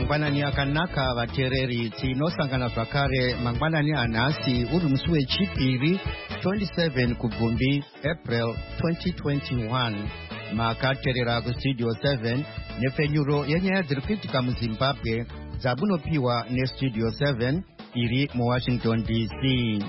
mangwanani akanaka vateereri tinosangana zvakare mangwanani anhasi uri musi wechipiri 27 kubvumbi April 2021 makateerera kustudio 7 nepfenyuro yenyaya dziri kuitika muzimbabwe dzamunopiwa nestudio 7 iri muwashington dc.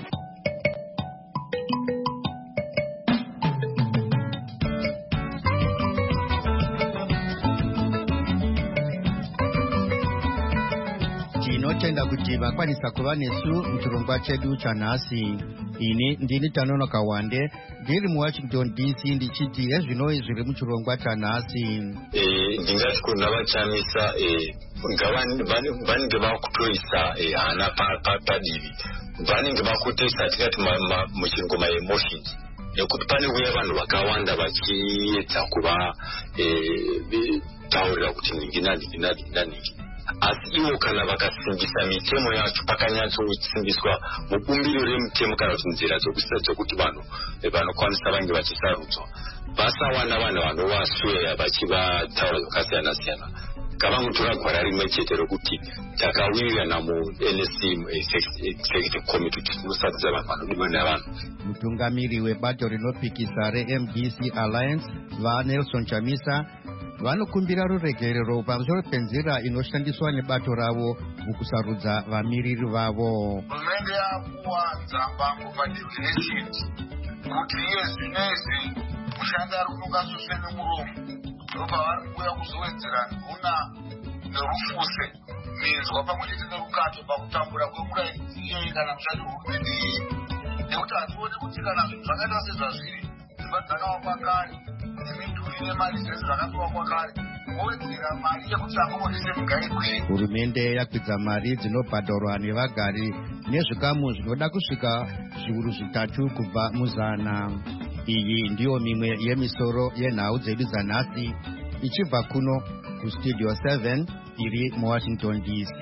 tinotenda kuti vakwanisa kuva nesu muchirongwa chedu chanhasi. ini ndini Tanonoka Wande ndiri muwashington dc ndichiti hezvinoi zviri muchirongwa chanhasi. ndingati kuna vachamisa vanenge vakutoisa hana padivi, vanenge vakutoisa tikati muchingo maemotions, nekuti pane uya vanhu vakawanda vachiedza kuva taurira kuti ndingi asi ivo kana vakasimbisa mitemo yacho pakanyatsosimbiswa mubumbiro remutemo kana kuti nzira dzokuti vanhu vanokwanisa vange vachisarudzwa vasawana vanhu vanovasweya vachivataura zvakasiyana siyana. kavangotora gwara rimwe chete rokuti takawirirana muNSC executive committee kuti tinosarudza vanhu vanodiwa vanhu. mutungamiri webato rinopikisa reMDC Alliance vaNelson Chamisa vanokumbira ruregerero pamusoro penzira inoshandiswa nebato ravo mukusarudza vamiriri vavo. hurumende yakuwanza mbango padefinishini kuti iye zvinezvi mushandi ari kunongasusve nemuromo ndopavari kuuya kuzowedzera nduna nerufuse minzwa pamwe chete nerukato pakutambura kwemurayidzi iyeye kana mushandi hurumende iyi, nekuti hationi kuti kana zvinhu zvakaita sezvazviri dzimba dzakavakwa kare nemidhuri nemari dzese zvakavakwa kare wowedzera mari yekuti akomodese muga ikwiri. hurumende yakwidza mari dzinobhadharwa nevagari nezvikamu zvinoda kusvika zviuru 3 kubva muzana. iyi ndiyo mimwe yemisoro yenhau dzedu dzanhasi ichibva kuno kustudio 7 iri muwashington dc.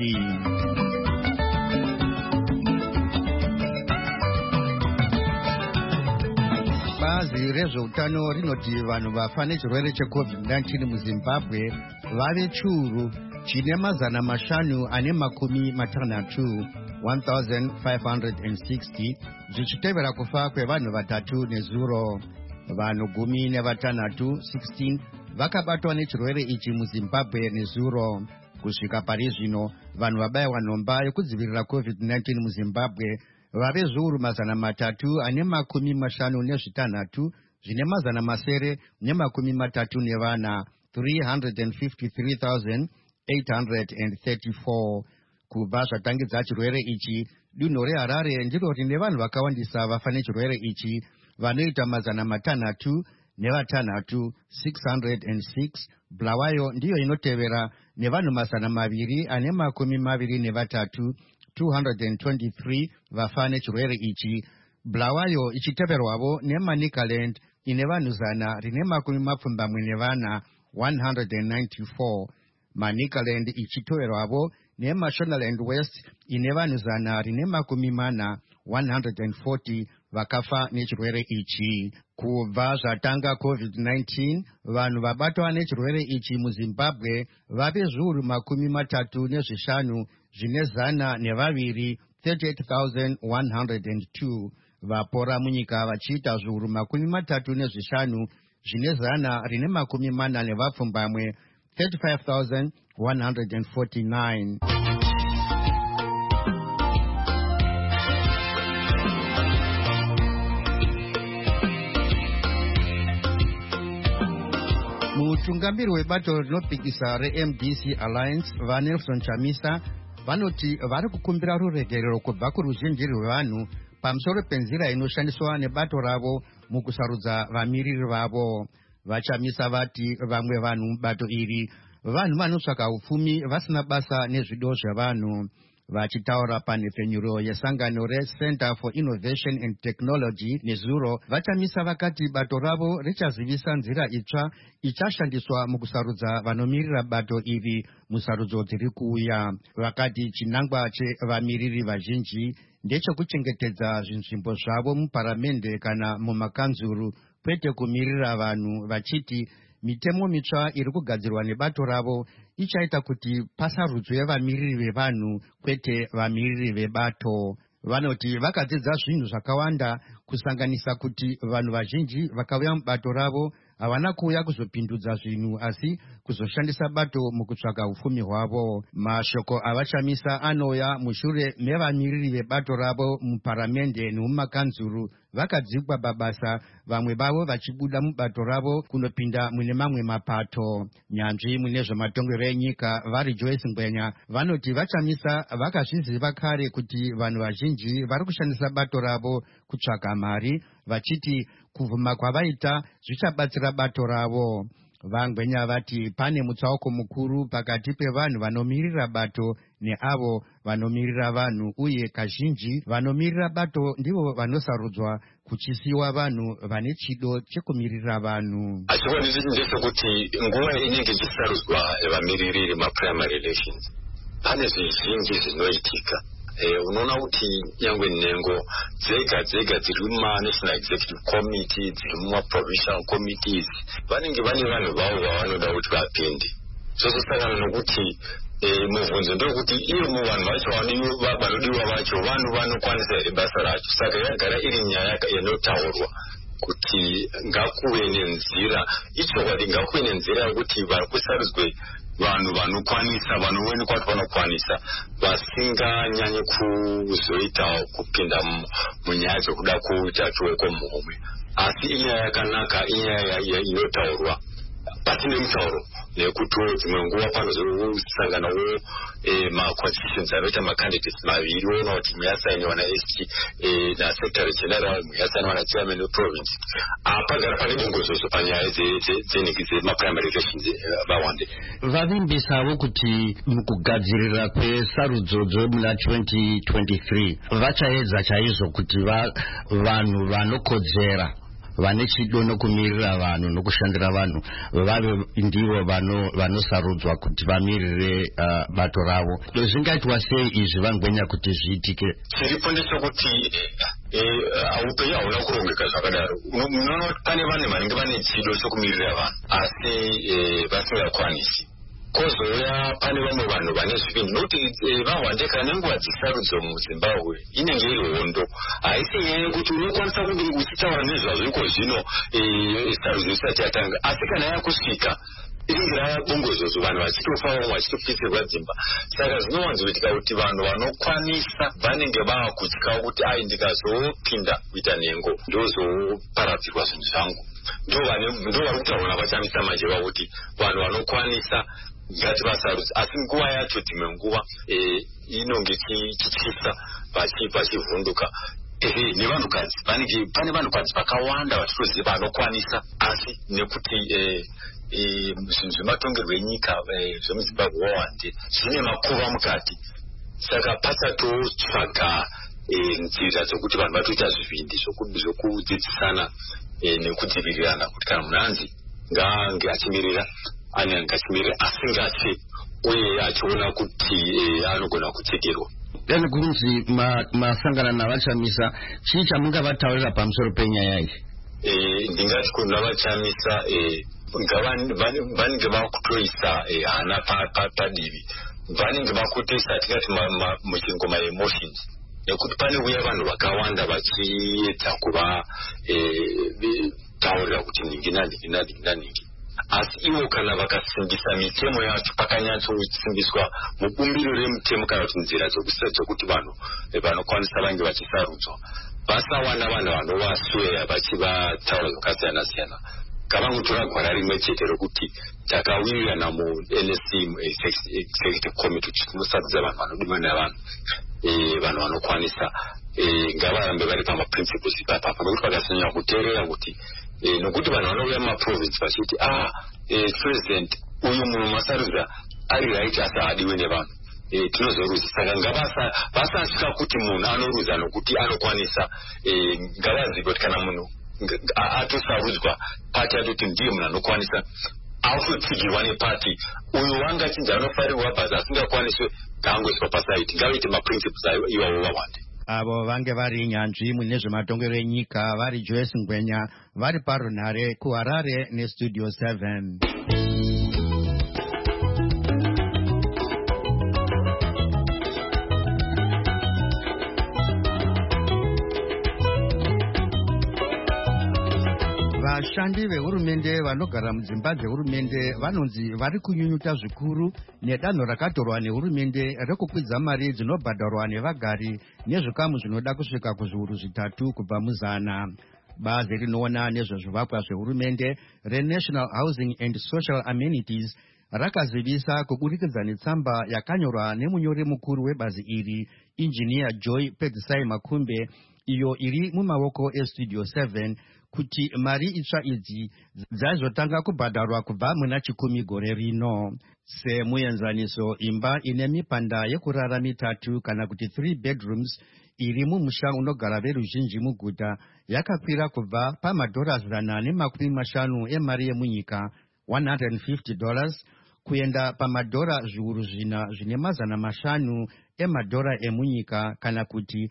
bazi rezveutano rinoti vanhu vafa nechirwere checovid-19 muzimbabwe vave chiuru chine mazana mashanu ane makumi matanhatu 1560 zvichitevera kufa kwevanhu vatatu nezuro. vanhu 16 vakabatwa nechirwere ichi muzimbabwe nezuro. kusvika pari zvino vanhu vabayiwa nhomba yekudzivirira covid-19 muzimbabwe vave zviuru mazana matatu ane makumi mashanu nezvitanhatu zvine mazana masere nemakumi matatu nevana 353,834. kubva zvatangidza chirwere ichi dunhu reHarare ndiro rine vanhu vakawandisa vafa nechirwere ichi vanoita mazana matanhatu nevatanhatu 606. Bulawayo ndiyo inotevera nevanhu mazana maviri ane makumi maviri nevatatu 223 vafa nechirwere ichi. Bulawayo ichiteverwavo neManicaland ine vanhu zana rine makumi mapfumbamwe nevana 194. Manicaland ichiteverwavo neMashonaland West ine vanhu zana rine makumi mana 140 vakafa nechirwere ichi. kubva zvatanga covid-19 vanhu vabatwa nechirwere ichi muzimbabwe vave zviuru 35 zvine zana nevaviri 38,102. vapora munyika vachiita zviuru 35 zvine zana rine makumi mana nevapfumbamwe 35,149. mutungamiri webato rinopikisa reMDC Alliance vaNelson Chamisa vanoti vari kukumbira ruregerero kubva kuruzhinji rwevanhu pamusoro penzira inoshandiswa nebato ravo mukusarudza vamiriri vavo. Vachamisa vati vamwe vanhu mubato iri vanhu vanotsvaka upfumi vasina basa nezvido zvevanhu. vachitaura panhepfenyuro yesangano reCenter for Innovation and Technology nezuro vachamisa vakati bato ravo richazivisa nzira itsva ichashandiswa mukusarudza vanomirira bato iri musarudzo dziri kuuya. Vakati chinangwa chevamiriri vazhinji ndechekuchengetedza zvinzvimbo zvavo muparamende kana mumakanzuru kwete kumirira vanhu, vachiti mitemo mitsva iri kugadzirwa nebato ravo ichaita kuti pasarudzwe vamiriri vevanhu kwete vamiriri vebato. Vanoti vakadzidza zvinhu zvakawanda kusanganisa kuti vanhu vazhinji vakauya mubato ravo havana kuuya kuzopindudza zvinhu asi kuzoshandisa bato mukutsvaga upfumi hwavo. Mashoko avachamisa anouya mushure mevamiriri vebato ravo muparamende nemumakanzuru vakadzikwa pabasa, vamwe vavo vachibuda mubato ravo kunopinda mune mamwe mapato. Nyanzvi mune zvematongerero enyika vari Joyce Ngwenya vanoti vachamisa vakazviziva kare kuti vanhu vazhinji vari kushandisa bato ravo kutsvaga mari, vachiti kuvhuma kwavaita zvichabatsira bato ravo. Vangwenya vati pane mutsauko mukuru pakati pevanhu vanomirira bato neavo vanomirira vanhu, uye kazhinji vanomirira bato ndivo vanosarudzwa kuchisiwa vanhu vane chido chekumirira vanhu. Achionisi ndechekuti nguva inenge ichisarudzwa vamiriri maprimary elections pane zvizhinji zvinoitika. Unoona kuti nyangwe nhengo dzega dziri muma-national executive committee, dziri muma-provincial committees, vanenge vane vanhu vavo vavanoda kuti vapinde. Zvozosangana nokuti mubvunzo ndewekuti iyo muvanhu vacho vanodiwa vacho vanhu vanokwanisa here basa racho. Saka yagara iri nyaya inotaurwa kuti ngakuve nenzira, ichokwadi ngakuve nenzira yekuti vari kusarudzwe vanhu vanokwanisa, vanoonekwa kuti vanokwanisa, vasinganyanye kuzoita kupinda munyaya dzekuda kuita chiweko muhomwe. Asi inyaya yakanaka, inyaya inotaurwa pasine mutauro, nekuti dzimwe nguva panozosanganawo maconstitutions anoita macandidates maviri, woona kuti mwe yasainiwa naSG nasecretary general, mwe yasainiwa nachairman weprovince. Pagara pane bongozozo panyaya dzenhiki dzemaprimary elections vawande. Vavimbisawo kuti mukugadzirira kwesarudzo dzomuna 2023 vachaedza chaizvo kuti vanhu vanokodzera, vane chido nokumirira vanhu nokushandira vanhu vave ndivo vanosarudzwa kuti vamirire bato ravo. Zvingaitwa sei izvi Vangwenya kuti zviitike? Chiripo ndechekuti upenyu hauna kurongeka zvakadaro. Munoona kuti pane vanhu vanenge vane chido chokumirira vanhu asi vasingakwanisi. Kozouya pane vamwe vanhu vane zvipindu, nokuti vahwandeka nenguva dzisarudzo muZimbabwe inenge iri hondo. Haisi nyaya yekuti unokwanisa kunge uchitaura nezvazviko zvino sarudzo isati yatanga, asi kana yakusvika inenge rava bongozozo, vanhu vachitofa, vamwe vachitopisirwa dzimba. Saka zvinowanzoitika kuti vanhu vanokwanisa vanenge vaakutyawo kuti ndikazopinda kuita nhengo ndozoparadzirwa zvinhu zvangu. Ndo vari kutaura navachamisa manje vakuti vanhu vanokwanisa ngati vasarudzi, asi nguva yacho dzimwe nguva inonge chichisa vachivhunduka. Nevanhukadzi pane vanhukadzi vakawanda vatitoziva vanokwanisa, asi nekuti zvinhu zvematongerwo enyika zvemuZimbabwe wawande zvine makuva mukati, saka pachatotsvaga nzira dzokuti vanhu vatoita zvivindi zvokudzidzisana nekudzivirirana, kuti kana munhu anzi ngaange achimirira anenge achimirira asingatyi uye achiona kuti anogona kutsekerwa. Dani kunzi masangana navachamisa, chii chamungavataurira pamusoro penyaya iyi? Ndingati kuna vachamisa vanenge vakutoisa hana padivi, vanenge vakutoisa tikati muchingoma emotions, nekuti pane uya vanhu vakawanda vachiedza kuva taurira kuti ningi. Asi ivo kana vakasimbisa mitemo yacho, pakanyatsosimbiswa mubumbiro remutemo kana kuti nzira dzokuti vanhu vanokwanisa vange vachisarudzwa, vasawana vanhu vanovasweya vachivataura zvakasiyana siyana. Kavangotora gwara rimwe chete rokuti takawirirana muNSC executive committee kuti tinosarudza vanhu vanodiwa navanhu, vanhu vanokwanisa, ngavarambe vari pamaprinciples ipapa, nokuti vakasanyanya kuteerera kuti nokuti vanhu vanouya mumaprovince vachiti president uyu munhu masarudza ari right asi haadiwe nevanhu, tinozorudza. Saka ngavasasvika kuti munhu anorudza nokuti anokwanisa, ngavazive kuti kana munhu atosarudzwa pati atoti ndiye munhu anokwanisa, autotsigirwa nepati, uyu wangachinja anofarirwa bhazi asingakwaniswe ngaangoiswa pasaiti. Ngavaite maprinciples iwawo wawande. avo vange vari nyanzvi mune zvematongero enyika vari Joyce Ngwenya vari parunhare kuHarare neStudio 7. Vashandi vehurumende vanogara mudzimba dzehurumende vanonzi vari kunyunyuta zvikuru nedanho rakatorwa nehurumende rekukwidza mari dzinobhadharwa nevagari nezvikamu zvinoda kusvika kuzviuru 3 kubva muzana. Bazi rinoona nezvezvivakwa zvehurumende reNational Housing and Social Amenities rakazivisa kuburikidza netsamba yakanyorwa nemunyori mukuru webazi iri, Engineer Joy Pedzisai Makumbe, iyo iri mumaoko eStudio 7, kuti mari itsva idzi dzazotanga kubhadharwa kubva muna 10 gore rino. Semuenzaniso, imba ine mipanda yekurara 3 kana kuti 3 bedrooms iri mumusha unogara veruzhinji muguta yakakwira kubva $150 emari yemunyika $150 kuenda pamadhora zviuru 4 zvine mazana 5 emadhora emunyika kana kuti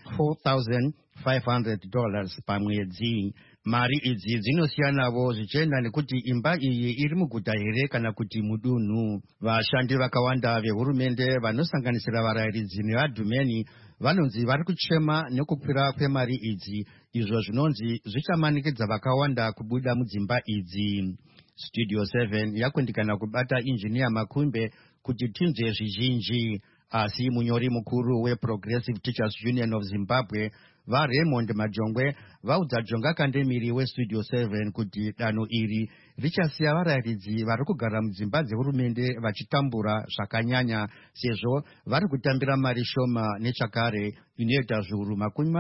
$4,500 pamwedzi. Mari idzi dzinosiyanavo zvichienda nekuti imba iyi iri muguta here kana kuti mudunhu. Vashandi vakawanda vehurumende vanosanganisira varayiridzi nevadhumeni vanonzi vari kuchema nekukwira kwemari idzi, izvo zvinonzi zvichamanikidza vakawanda kubuda mudzimba idzi. Studio 7 yakundikana kubata Engineer Makumbe kuti tinzwe zvizhinji, asi munyori mukuru weProgressive Teachers Union of Zimbabwe vaRaymond Majongwe vaudza Jonga Kandemiri weStudio 7 kuti danho iri richasiya varayiridzi vari kugara mudzimba dzehurumende vachitambura zvakanyanya, sezvo vari kutambira mari shoma nechakare inoita zviuru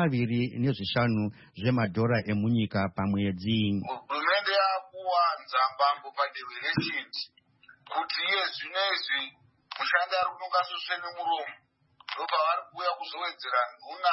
25 zvemadhora emunyika pamwedzi. Hurumende yakuwanza mbango padivi reshiti kuti iye zvinezvi mushandi ari kunonga susve nemuromo ndopavari kuuya kuzowedzera nhuna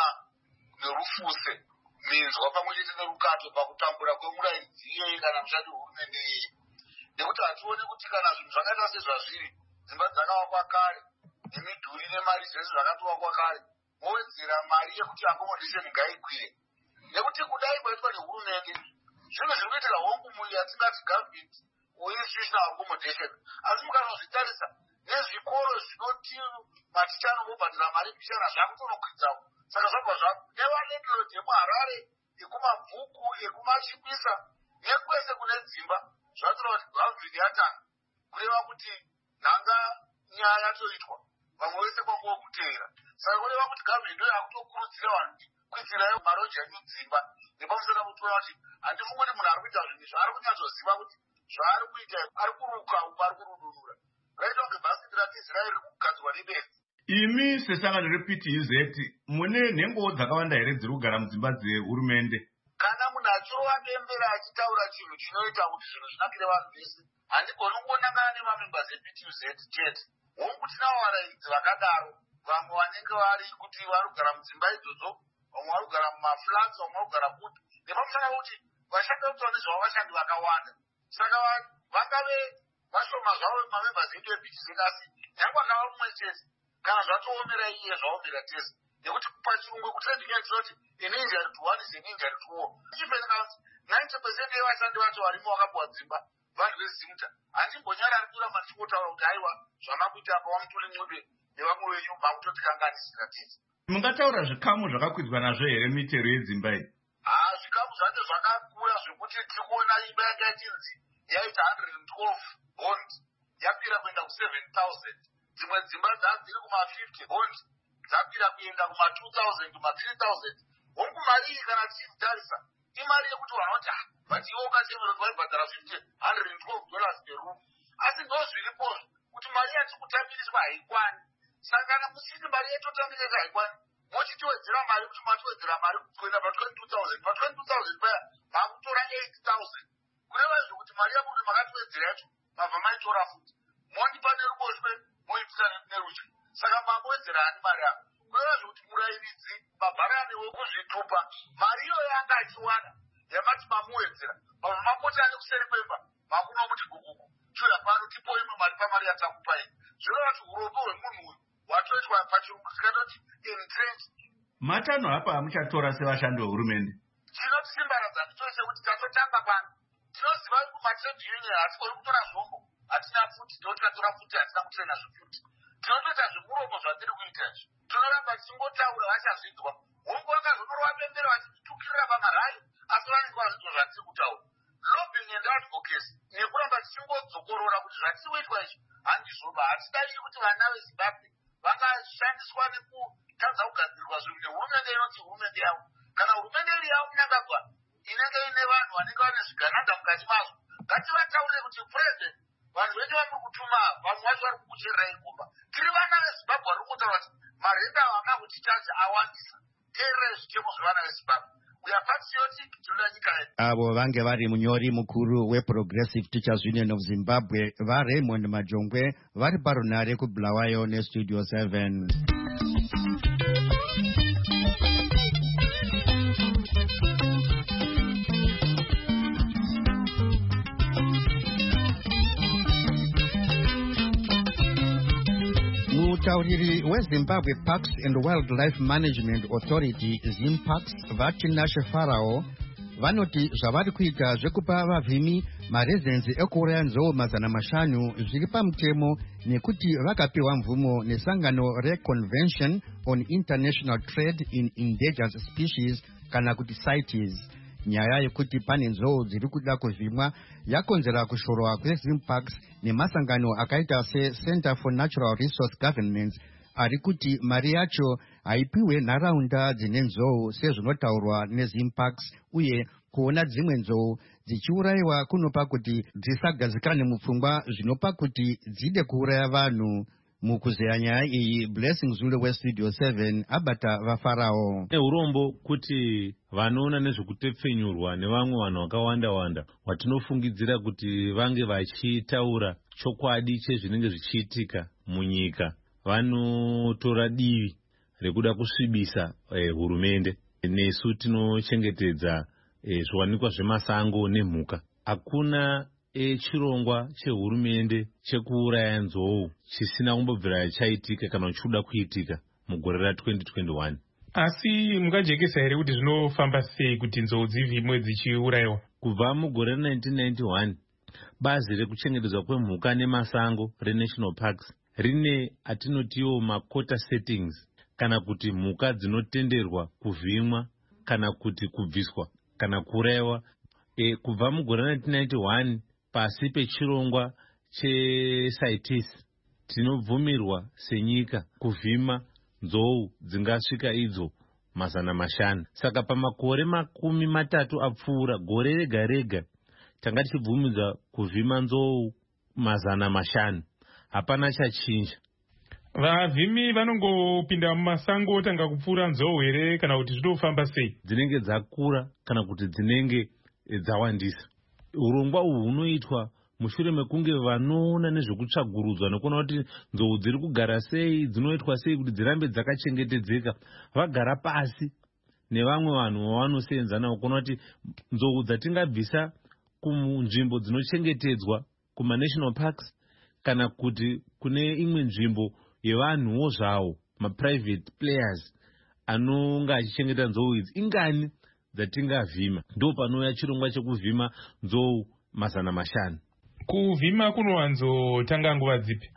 nerufuse minzwa pamwe chete nerukato pakutambura kwemurayidzi iyeye kana mushandi wehurumende iyeye, nekuti hationi kuti kana zvinhu zvakaita sezvazviri dzimba dzakavakwa kare nemidhuri nemari zvese zvakatovakwa kare mowedzera mari yekuti accommodation ngaikwire, nekuti kudai kwaitwa nehurumende zvinhu zviri kuitira hongu muri yatingati government or institutional accommodation, asi mukanozvitarisa nezvikoro zvinoti maticha anobhadhara mari mishana zvakutonokwidzawo. Saka zvabva nevalandlord emuHarare, ekumabvuku, ekumachipisa nekwese kune dzimba zvatora kuti government yatanga kureva kuti nhanga nyaya yatoitwa vamwe vese kwanguwo kuteera. Saka kureva kuti government ndo yakutokurudzira vanhu kuitirayo maroja enyu dzimba, nepamusana kutoona kuti handifungi kuti munhu ari kuita zvinhu zvaari kunyatsoziva kuti zvaari kuita ari kuruka uko ari kurudunura. Raita kunge bhasikiti raIsraeri riri kugadzirwa nebenzi. Imi sesangano rePTUZ mune nhengo dzakawanda here dziri kugara mudzimba dzehurumende? Kana munhu achirowa bembera achitaura chinhu chinoita kuti zvinhu zvinakire vanhu vese, handigoni kungonangana nemamembers ePTUZ chete. Hongu tinavo varayiridzi vakadaro, vamwe vanenge vari kuti vari kugara mudzimba idzodzo, vamwe vari kugara mumaflats, vamwe vari kugara kuti nepamusana kuti vashanda kutaura nezvavo vashandi vakawanda. Saka vangave vashoma zvavo mamembers edu ePTUZ, asi nyangwe akava mumwe chete kana zvatoomera iye zvaomera tese, nekuti pachirungu kuti ndinyatsira kuti an injury to one is an injury to all. Chipenekasi 90% yevashandi vacho varimo vakapuwa dzimba vanhu vezimta. Handimbonyarari kura mandichotaura kuti aiwa zvamakuita apa wamutore nyobe nevamwe venyu makutotikanganisira tese. Mungataura zvikamu zvakakwidzwa nazvo here mitero yedzimba iyi? Zvikamu zvacho zvakakura zvekuti tiri kuona imba yanga yachinzi yaita 112 bond yakwira kuenda ku7,000. Dzimwe dzimba dziri kuma50 bond dzapira kuenda kuma2,000 kuma3,000. Hongu mari iyi kana tichitarisa imari yekuti vanhu vati bati iwo ukachemera kuti vaibhadhara $112 per room, asi ndo zviripozvo kuti mari yatikutambiriswa haikwani. Saka kana musiti mari yatotambiriswa haikwani, mochitowedzera mari kuti matowedzera mari kuenda pa22,000 pa22,000 paya makutora 8,000 kureva izvo kuti mari yakuti makatowedzera yacho mabva maitora futi mondipa neruboshwe moipisa nerudyi. Saka mambowedzera ani mari yako kureva izvo kuti murayiridzi mabharani wekuzvitupa mari iyoyo anga achiwana yamati mamuwedzera mabva makota nekuseri kwemba makuno kuti gugugu shuya pano tipo imwe mari pamari yatakupai. Zvireva kuti uropo hwemunhu uyu watoitwa pachirungu tikatoti entrenched matanho apa amuchatora sevashandi vehurumende. Chinotisimbaradza ndichose kuti tatotanga pano. Tinoziva kuti matrade union hatikoni kutora zvombo, hatina futi, ndotatora futi hatina kutraina zvefuti. Tinotoita zvemuromo zvatiri kuita izvi. Tinoramba tichingotaura vachazvidzwa. Hongu vakazonyorwa pembero vachitukirira pamarayi, asi vanenge vazvidzwa zvatiri kutaura. Lobbying and advocacy nekuramba tichingodzokorora kuti zvatiri kuitwa izvi handizvoba. Hatidai kuti vana veZimbabwe vakashandiswa nekutadza kugadzirirwa zvinhu nehurumende inoti hurumende yavo. Kana hurumende iri yavo munyangagwa inenge ine vanhu vanenge vane zvigananda mukati mazvo, ngativataurire kuti president, vanhu vedu vamuri kutuma vamwe vacho vari kukucherirai gomba. Tiri vana veZimbabwe vari kutaura kuti marenda avanga kutichacha awandisa. Teerere zvitemo zvevana veZimbabwe. Avo vange vari munyori mukuru weProgressive Teachers Union of Zimbabwe vaRaymond Majongwe vari parunare kuBulawayo neStudio 7. Mutauriri weZimbabwe Parks and Wildlife Management Authority ZIMPARKS vaChinashe Farao vanoti zvavari kuita zvekupa vavhimi marezenzi ekuuraya nzou 500 zviri pamutemo nekuti vakapiwa mvumo nesangano reConvention on International Trade in Endangered Species kana kuti CITES. Nyaya yekuti pane nzou dziri kuda kuvhimwa yakonzera kushorwa kweZIMPARKS nemasangano akaita seCenter for Natural Resource Governance ari kuti mari yacho haipiwe nharaunda dzine nzou sezvinotaurwa neZIMPARKS, uye kuona dzimwe nzou dzichiurayiwa kunopa kuti dzisagadzikane mupfungwa zvinopa kuti dzide kuuraya vanhu. Mukuzeya nyaya iyi Blessing Zulu weStudio 7 abata vaFarao. Urombo kuti vanoona nezvekutepfenyurwa nevamwe vanhu vakawanda-wanda watinofungidzira kuti vange vachitaura chokwadi chezvinenge zvichiitika munyika vanotora divi rekuda kusvibisa hurumende. Nesu tinochengetedza zviwanikwa zvemasango nemhuka. Hakuna chirongwa chehurumende chekuuraya nzou chisina kumbobvira chaitika kana chichida kuitika mugore ra2021. Asi mungajekesa here kuti zvinofamba sei kuti nzou dzivhimwe dzichiurayiwa? Kubva mugore ra1991 bazi rekuchengetedzwa kwemhuka nemasango reNational Parks rine atinotiwo maquota settings, kana kuti mhuka dzinotenderwa kuvhimwa kana kuti kubviswa kana kuurayiwa. Kubva mugore ra1991 pasi pechirongwa cheCITES tinobvumirwa senyika kuvhima nzou dzingasvika idzo 500. Saka pamakore 30 apfuura, gore rega rega tanga tichibvumidzwa kuvhima nzou 500. Hapana chachinja. Vavhimi vanongopinda mumasango tanga kupfuura nzou here kana kuti zvinofamba sei? Dzinenge dzakura kana kuti dzinenge dzawandisa. Urongwa uhu hunoitwa mushure mekunge vanoona nezvekutsvagurudzwa nekuona kuti nzou dziri kugara sei, dzinoitwa sei kuti dzirambe dzakachengetedzeka, vagara pasi nevamwe vanhu vavanoseenza navo kuona kuti nzou dzatingabvisa kunzvimbo dzinochengetedzwa kumaNational Parks kana kuti kune imwe nzvimbo yevanhuwo zvavo, maprivate players anonga achichengeta nzou idzi, ingani dzatingavhima. Ndo panouya chirongwa chekuvhima nzou 500. Kuvhima kunowanzotanga nguva dzipi?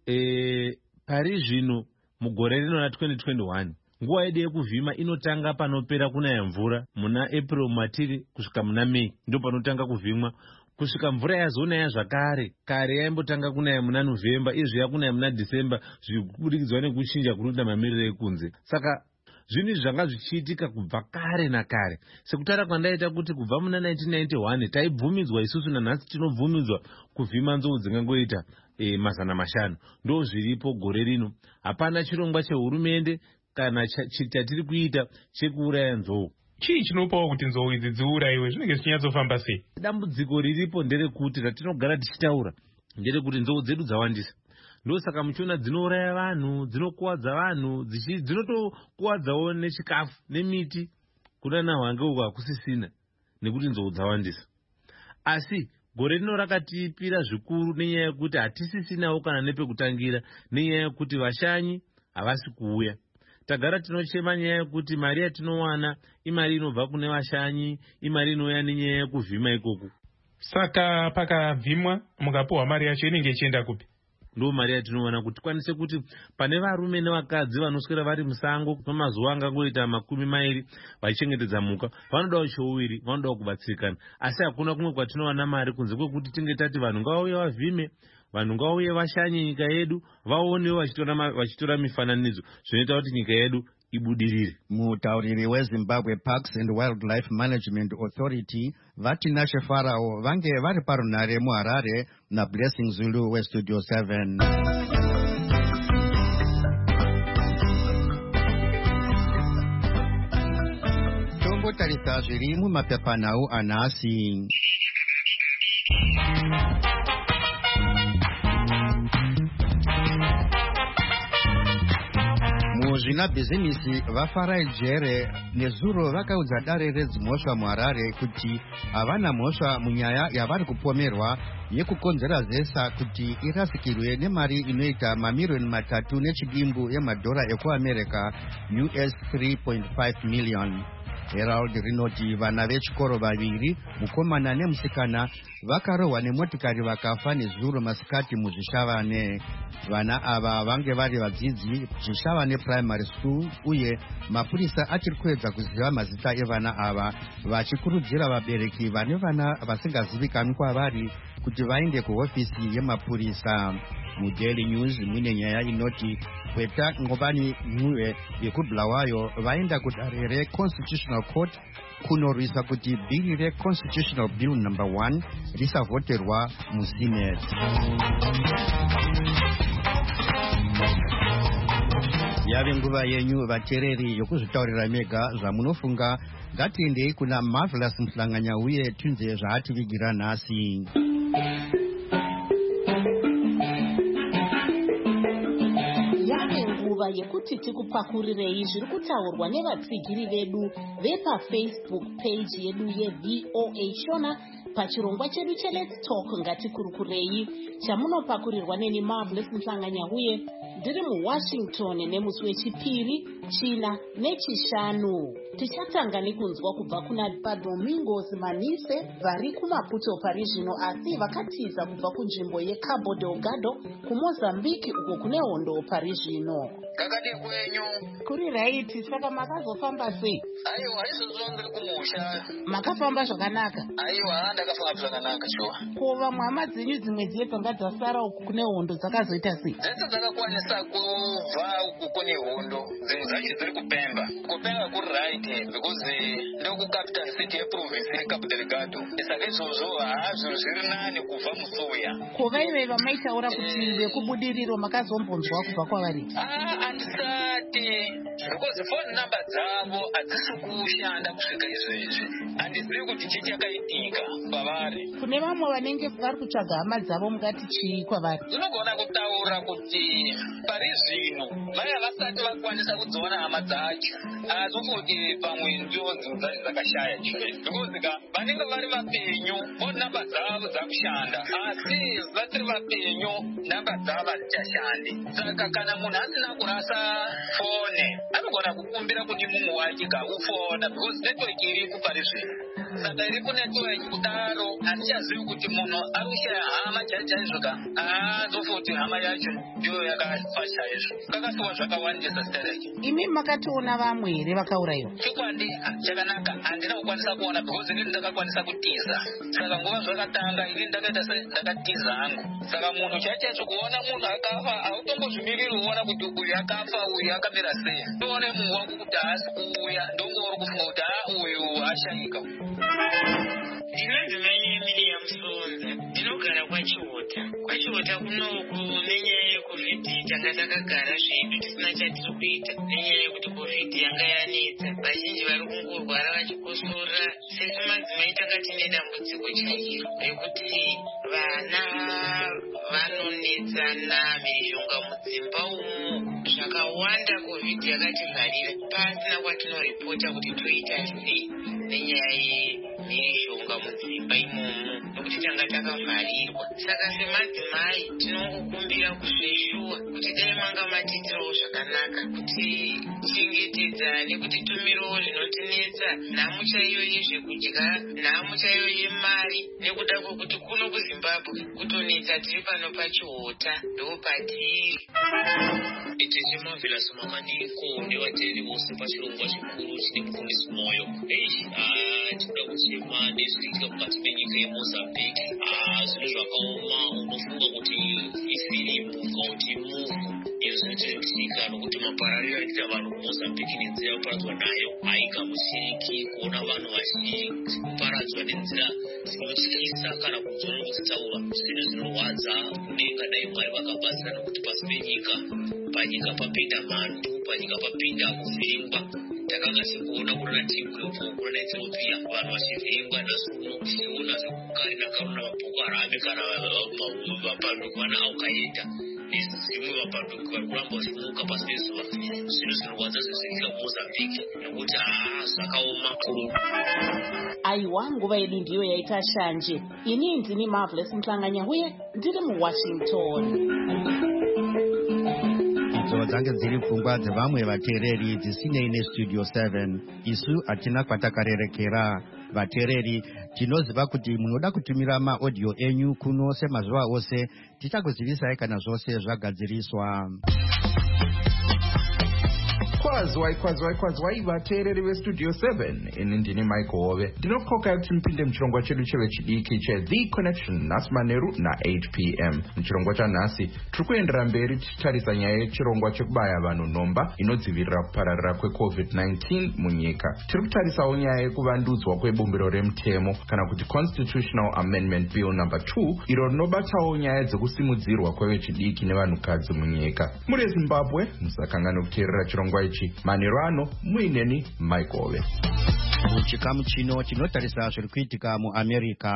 Pari zvino mugore rino ra2021 nguva yedu yekuvhima inotanga panopera kunaya mvura muna April matiri kusvika muna May, ndo panotanga kuvhimwa kusvika mvura yazonaya zvakare. Kare yaimbotanga kunaya muna November, izvi yakunaya muna December, zvichibudikidzwa nekuchinja kunoita mamiriro ekunze. Saka zvinhu izvi zvanga zvichiitika kubva kare nakare. Sekutaura kwandaita kuti kubva muna 1991 taibvumidzwa isusu, nanhasi tinobvumidzwa kuvhima nzou dzingangoita 500. Ndo zviripo gore rino. Hapana chirongwa chehurumende kana chatiri kuita chekuuraya nzou. Chii chinopawo kuti nzou idzi dziurayiwe? Zvinenge zvichinyatsofamba sei? Dambudziko riripo nderekuti ratinogara tichitaura nderekuti nzou dzedu dzawandisa. Ndosaka muchiona dzinouraya vanhu, dzinokuwadza vanhu, dzinotokuwadzawo nechikafu nemiti. Kunana hwange uko hakusisina nekuti nzou dzawandisa. Asi gore rino rakatipira zvikuru nenyaya yekuti hatisisinawo kana nepekutangira, nenyaya yekuti vashanyi havasi kuuya. Tagara tinochema nyaya yekuti mari yatinowana imari inobva kune vashanyi, imari inouya nenyaya yekuvhima ikoko. Saka pakavhimwa mukapuwa mari yacho inenge ichienda kupi? Ndo mari yatinowana kuti kwanise kuti pane varume nevakadzi vanoswera vari musango kwamazuva angangoita 20 vachichengetedza mhuka, vanodawo chouwiri, vanodawo kubatsirikana. Asi hakuna kumwe kwatinowana mari kunze kwekuti tinge tati vanhu ngavauye vavhime, vanhu ngavauye vashanye nyika yedu, vaonewo vachitora mifananidzo zvinoita kuti nyika yedu ibudirire. Mutauriri weZimbabwe Parks and Wildlife Management Authority vati Nashe Farao vange vari parunhare muHarare naBlessing Zulu weStudio 7. Tombotarisa zviri mumapepanhau anhasi. Muzvina bhizinisi vaFarai Jere nezuro vakaudza dare redzimhosva muHarare kuti havana mhosva munyaya yavari kupomerwa yekukonzera zesa kuti irasikirwe nemari inoita mamirioni 3 nechidimbu yemadhora ekuAmerica US 3.5 million. Herald rinoti vana vechikoro vaviri, mukomana nemusikana, vakarohwa nemotikari vakafa nezuro masikati muzvishavane. Vana ava vange vari vadzidzi Zvishavane Primary School, uye mapurisa achiri kuedza kuziva mazita evana ava, vachikurudzira vabereki vane vana vasingazivikanwi kwavari kuti vaende kuhofisi yemapurisa. MuDaily News mune nyaya inoti Kweta Ngobani Nyuwe yekuBulawayo vaenda kudare reConstitutional Court kunorwisa kuti bhiri reConstitutional Bill No. 1 risavhoterwa muSenate. Yave nguva yenyu vateereri yokuzvitaurira mega zvamunofunga. Ngatiendei kuna Marvelous Mhlanganya uye tunze zvaativigira nhasi. Yekuti tikupakurirei zviri kutaurwa nevatsigiri vedu vepaFacebook page yedu yeVOA Shona pachirongwa chedu cheLet's Talk ngatikurukurei, chamunopakurirwa neni Marvelous Mhlanganya uye ndiri muWashington nemusi wechipiri, china nechishanu. Tichatanga nekunzwa kubva kuna paDomingos Manise vari kuMaputo pari zvino, asi vakatiza kubva kunzvimbo yeCabo Delgado kuMozambique uko kune hondo pari zvino. Kakadi kwenyu kuri raiti, saka makazofamba sei? Aiwa, izvozvo ndiri kumusha. Makafamba zvakanaka? Aiwa, ndakafamba zvakanaka shuwa. Ko vamwe hama dzenyu dzimwe dzepanga dzasara uku kune hondo dzakazoita sei? Dzese dzakakwanisa kubva uku kune hondo, dzimwe dzacho dziri kuPemba. KuPemba kuri right because ndokucapital city yeprovince yeCabo Delgado. Saka izvozvo hazvo zviri nani kubva muSoya. Ko vaive vamaitaura kuti vekubudiriro makazombonzwa kubva kwavari? Handisati, because phone number dzavo hadzisi kushanda kusvika izvezvi. Handizivi kuti chii chakaitika kwavari. Kune vamwe vanenge vari kutsvaga hama dzavo, mungati chii kwavari? Tinogona kutaura kuti pari zvino vaya vasati vakwanisa kudziona hama dzacho, hazokuti pamwe njodzi dzacho dzakashaya chaizvo, because vanenge vari vapenyu phone number dzavo dzakushanda, asi vasiri vapenyu namba dzavo hadzichashandi. Saka kana munhu asina kurasa fone anogona kukumbira kuti mumwe wake ufona, because network iripo pari zvino. Saka iripo network kudaro hatichazivi kuti munhu ari kushaya hama chaizvo ka hazofuti hama yacho ndiyo yakafa chaizvo. Kakasiwa zvakawandisa stereki. Imi makatoona vamwe here vakaurayiwa? Chokwadi chakanaka handina kukwanisa kuona, because inini ndakakwanisa kutiza. Saka nguva zvakatanga inini ndakaita ndakatiza hangu. Saka munhu chaizvo kuona munhu akafa hautombozvimiriri kuona kuti uyu akafa uyu akamira sei. Toone munhu wangu kuti haasi kuuya, ndongori kufunga kuti uyu ashayika. Ndinonzi Manyemi Yamusonza, ndinogara kwaChihota. KwaChihota kunoku nenyaya yeCovid tanga takagara zvedu tisina chatiri kuita nenyaya yekuti Covid yanga yanetsa. Vazhinji vari kungorwara vachikosora. Sesu madzimai tanga tine dambudziko chairo rekuti vana vanonetsana mhirizhonga mudzimba umu. Zvakawanda Covid yakativharira, pasina kwatinoripota kuti toita sei nenyaya mhirizhonga mudzimba imomo nokuti tanga takavharirwa. Saka semadzimai tinongokumbira kuzveshuwa kuti dai manga matiitirawo zvakanaka kuti chengetedzane, kuti tumirewo zvinotinetsa, nhamu chaiyo yezvekudya, nhamu chaiyo yemari, nekuda kwokuti kuno kuZimbabwe kutonetsa tiri pano pachiota ndopatiri. It is marvelous mamaniko nevateeri vose pachirongwa chikuru chine mufundisi Moyo. Tinoda kuchema nezviriitika mukati menyika yeMozambique. Zvinhu zvakaoma, unofunga kuti ifilimu kana kuti muvhu yezvinoitika, nokuti maparariro anoita vanhu muMozambique nenzira yoparadzwa nayo haingamuchiriki. Kuona vanhu vachiparadzwa nenzira dzinotyisa kana kunzwa nokuzitaura, zvinhu zvinorwadza. Kudenga dai Mwari vakabatsira, nokuti pasi penyika, panyika papinda mhandu, panyika papinda kuvhiringwa. Takanga tichiona kuna TikTok, kuna Ethiopia vanhu vachivhiringwa, nasuno tichiona zvekukari nakaruna maboko Haram kana vapanduki vana Al-Qaeda nezvimwe vapanduki vari kuramba vachimuka pasi pezuva. Zvinhu zvinorwadza zvezvinika muMozambique nekuti zvakaoma kuru. Aiwa, nguva yedu ndiyo yaita shanje. Ini ndini Marvelous Mhlanganya uye ndiri muWashington. Idzo dzange dziri pfungwa dzevamwe vateereri dzisinei neStudio 7. Isu hatina kwatakarerekera. Vateereri, tinoziva kuti munoda kutumira maaudio enyu kuno semazuva ose. Tichakuzivisai kana zvose zvagadziriswa. Kwazwai vateereri veStudio 7. Ini ndini Michael Hove. Ndinokoka kuti mupinde muchirongwa chedu chevechidiki cheThe Connection nhasi manheru na8 p.m. Muchirongwa chanhasi tiri kuendera mberi tichitarisa nyaya yechirongwa chekubaya vanhu nhomba inodzivirira kupararira kweCovid-19 munyika. Tiri kutarisawo nyaya yekuvandudzwa kwebumbiro remutemo kana kuti Constitutional Amendment Bill No. 2, iro rinobatawo nyaya dzekusimudzirwa kwevechidiki nevanhukadzi munyika. Muri Zimbabwe, musakanganwe kuteerera chirongwa ichi. Manheru ano muineni Michael Hove. Muchikamu chino tinotarisa zviri kuitika muAmerica.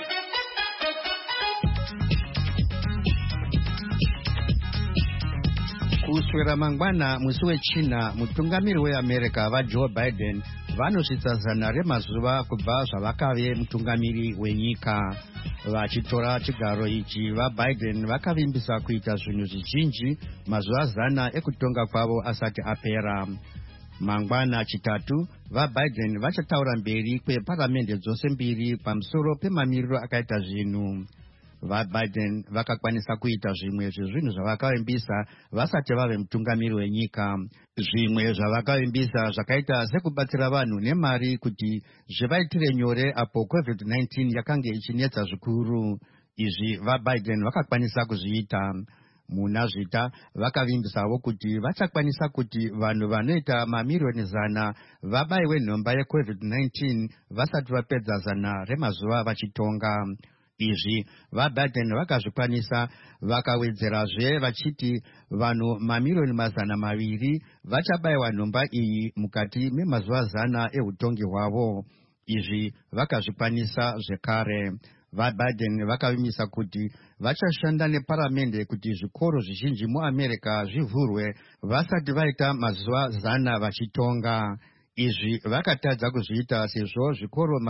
Kuswera mangwana musi wechina, mutungamiri weAmerica vaJoe Biden vanosvitsa zana remazuva kubva zvavakave mutungamiri wenyika. Vachitora chigaro ichi, vaBiden vakavimbisa kuita zvinhu zvizhinji mazuva zana ekutonga kwavo asati apera. Mangwana chitatu, vaBiden vachataura mberi kweparamende dzose mbiri pamusoro pemamiriro akaita zvinhu. VaBiden vakakwanisa kuita zvimwe zvezvinhu zvavakavimbisa vasati vave mutungamiri wenyika. Zvimwe zvavakavimbisa zvakaita sekubatsira vanhu nemari kuti zvivaitire nyore apo COVID-19 yakanga ichinetsa zvikuru. Izvi vaBiden vakakwanisa kuzviita. Muna zvita vakavimbisawo kuti vachakwanisa kuti vanhu vanoita mamirioni zana vabayiwe nhomba yeCovid-19 vasati vapedza zana remazuva vachitonga. Izvi vaBiden vakazvikwanisa, vakawedzerazve vachiti vanhu mamirioni 200 vachabayiwa nhomba iyi mukati memazuva zana eutongi hwavo. Izvi vakazvikwanisa zvekare. VaBiden vakavimisa kuti vachashanda neparamende kuti zvikoro zvizhinji muAmerica zvivhurwe vasati vaita mazuva 100 vachitonga. Izvi vakatadza kuzviita sezvo zvikoro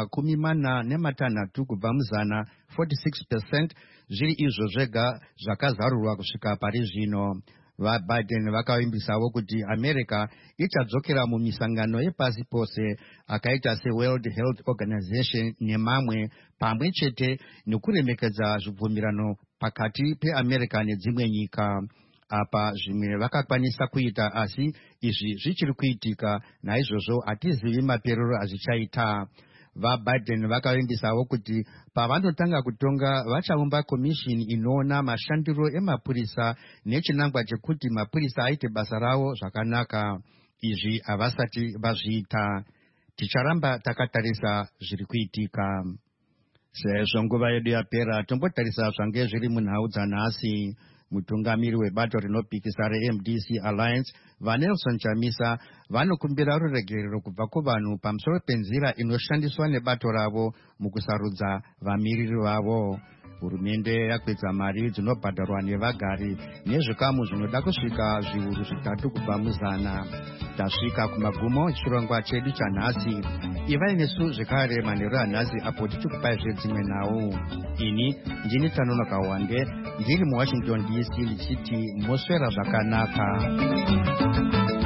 46 kubva muzana 46% zviri izvo zvega zvakazarurwa kusvika pari zvino. VaBiden vakavimbisawo kuti America ichadzokera mumisangano yepasi pose akaita seWorld Health Organization nemamwe, pamwe chete nekuremekedza zvibvumirano pakati peAmerica nedzimwe nyika. Apa zvimwe vakakwanisa kuita, asi izvi zvichiri kuitika, naizvozvo hatizivi maperero azvichaita. VaBiden vakavimbisawo kuti pavanotanga kutonga vachaumba komishini inoona mashandiro emapurisa nechinangwa chekuti mapurisa aite basa ravo zvakanaka. Izvi havasati vazviita. Ticharamba takatarisa zviri kuitika. Sezvo nguva yedu yapera, tombotarisa zvange zviri munhau dzanhasi. Mutungamiri webato rinopikisa reMDC Alliance vaNelson Chamisa vanokumbira ruregerero kubva kuvanhu pamusoro penzira inoshandiswa nebato ravo mukusarudza vamiriri vavo. Hurumende yakwedza mari dzinobhadharwa nevagari nezvikamu zvinoda kusvika zviuru 3 kubva muzana. Tasvika kumagumo chirongwa chedu chanhasi. Ivai nesu zvekare manheru anhasi apo tichikupai zvedzimwe nhau. Ini ndini Tanonoka Wande ndiri muWashington DC ndichiti moswera zvakanaka.